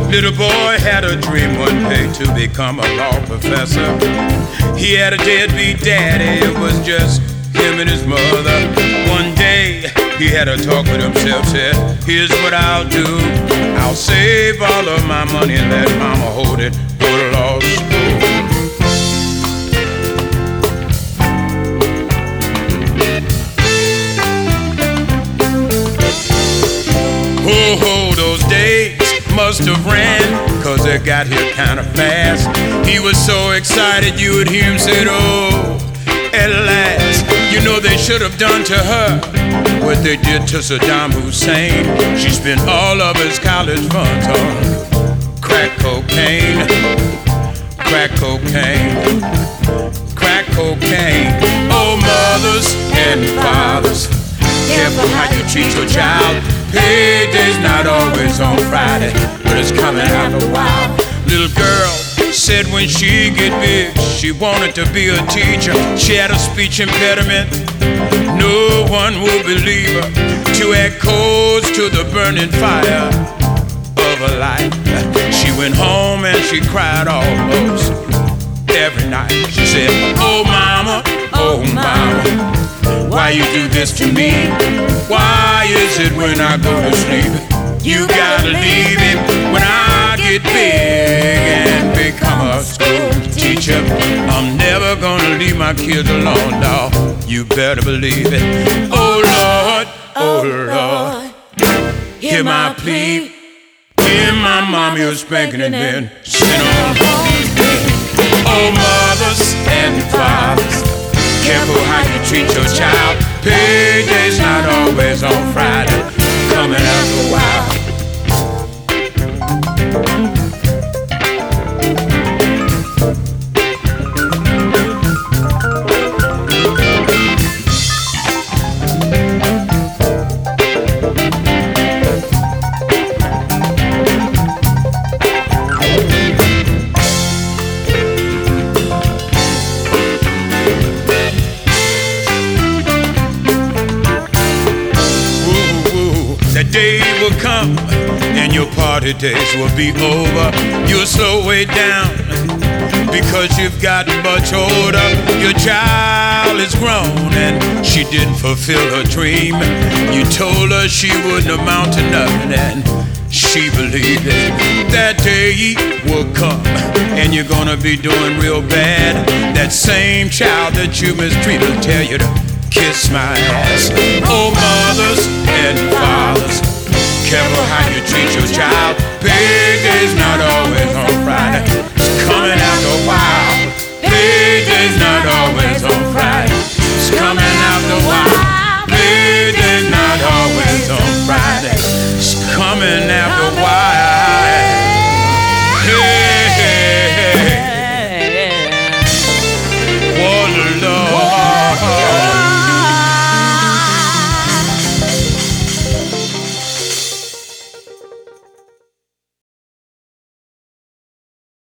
Little boy had a dream one day to become a law professor. He had a deadbeat daddy, it was just him and his mother. One day he had a talk with himself, said, here's what I'll do. I'll save all of my money and let mama hold it, go to law school. Oh, those days must have ran, cause they got here kinda fast. He was so excited you would hear him say, oh, at last. You know they should have done to her what they did to Saddam Hussein. She spent all of his college funds on crack cocaine. Crack cocaine. Crack cocaine. Oh, mothers and fathers, careful how you treat your child. Payday's not always on Friday, but it's coming after a while. Little girl said when she get big, she wanted to be a teacher. She had a speech impediment, no one will believe her. To add coals to the burning fire of her life. She went home and she cried almost every night. She said, oh mama, why you do this to me? Why is it when I go to sleep, you gotta leave it? When I get big and become a school teacher, I'm never gonna leave my kids alone, dawg. You better believe it. Oh Lord, hear my plea. Give my mommy a spanking and then send her home. Oh, mothers and fathers, careful how you treat your child. Payday's not always on Friday, coming after a while. That day will come and your party days will be over. You'll slow way down because you've gotten much older. Your child is grown and she didn't fulfill her dream. You told her she wouldn't amount to nothing and she believed it. That day will come and you're gonna be doing real bad. That same child that you mistreated will tell you to kiss my ass. Oh, mothers and fathers, careful how you treat your child. Payday's not always on Friday, it's coming after a while.